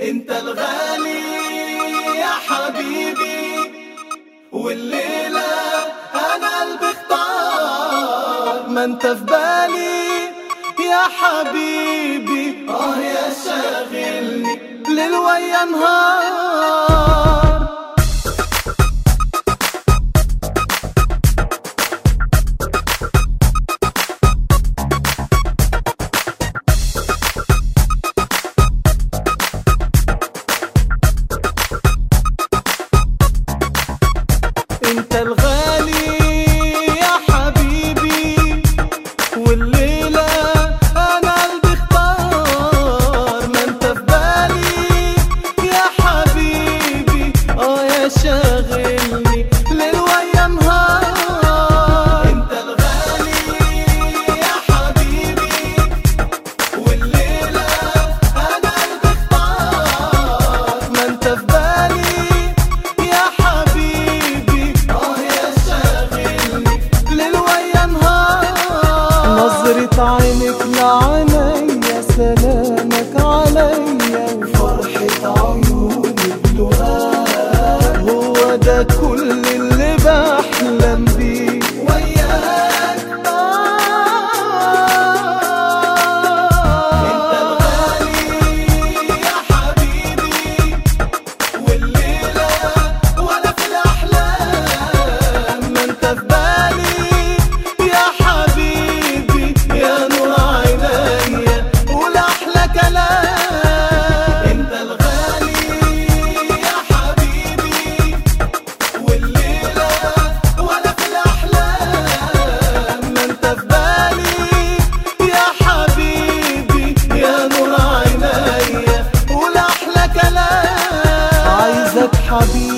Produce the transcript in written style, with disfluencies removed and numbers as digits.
انت الغالي يا حبيبي، والليلة انا قلبي اختار. ما انت في بالي يا حبيبي، يا شاغلني ليل ويا نهار. انت الغالي يا حبيبي، والليلة انا قلبي اختار. ما انت في بالي يا حبيبي، يا شاغلني ليل ويا نهار. انت الغالي يا حبيبي، والليلة انا قلبي اختار. ما انت في بالي يا حبيبي، نظرة عينك لعينيا، سلامك عليا، وفرحة عيونك لقاك. هو ده كل اللي بحلم بيه وياك. انت الغالي يا حبيبي، والليلة ولا في الأحلام. ما انت في بالي يا حبيبي، يا نور عينيا قول أحلى كلام. انت الغالي يا حبيبي، والليلة ولا في الأحلام. ما انت في بالي يا حبيبي، يا نور عينيا قول أحلى كلام. عايزك حبيبي